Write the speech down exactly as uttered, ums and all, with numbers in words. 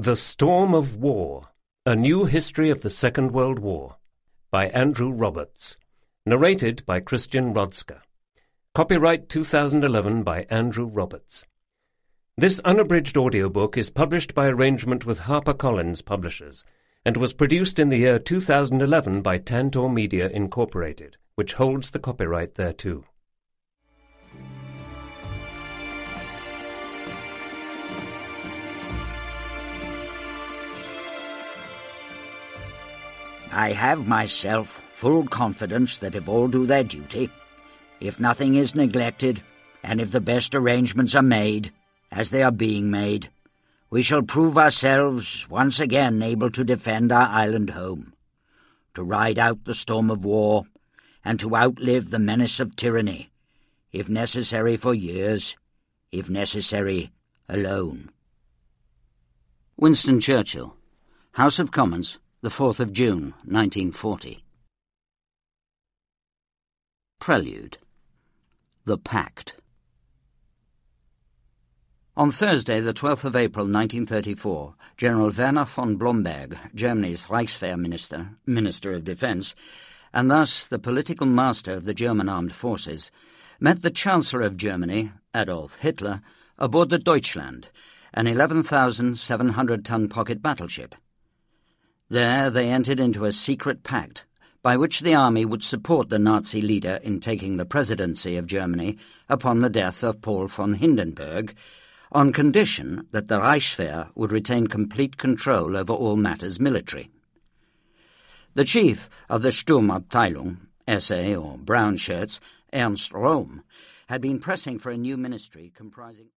The Storm of War, A New History of the Second World War, by Andrew Roberts. Narrated by Christian Rodska. Copyright two thousand eleven by Andrew Roberts. This unabridged audiobook is published by arrangement with HarperCollins Publishers, and was produced in the year two thousand eleven by Tantor Media Incorporated, which holds the copyright thereto. I have myself full confidence that if all do their duty, if nothing is neglected, and if the best arrangements are made, as they are being made, we shall prove ourselves once again able to defend our island home, to ride out the storm of war, and to outlive the menace of tyranny, if necessary for years, if necessary alone. Winston Churchill, House of Commons, the fourth of June, nineteen forty. Prelude. The Pact. On Thursday, the twelfth of April, nineteen thirty-four, General Werner von Blomberg, Germany's Reichswehr Minister, Minister of Defense, and thus the political master of the German armed forces, met the Chancellor of Germany, Adolf Hitler, aboard the Deutschland, an eleven thousand seven hundred ton pocket battleship. There they entered into a secret pact by which the army would support the Nazi leader in taking the presidency of Germany upon the death of Paul von Hindenburg, on condition that the Reichswehr would retain complete control over all matters military. The chief of the Sturmabteilung, S A or Brown Shirts, Ernst Röhm, had been pressing for a new ministry comprising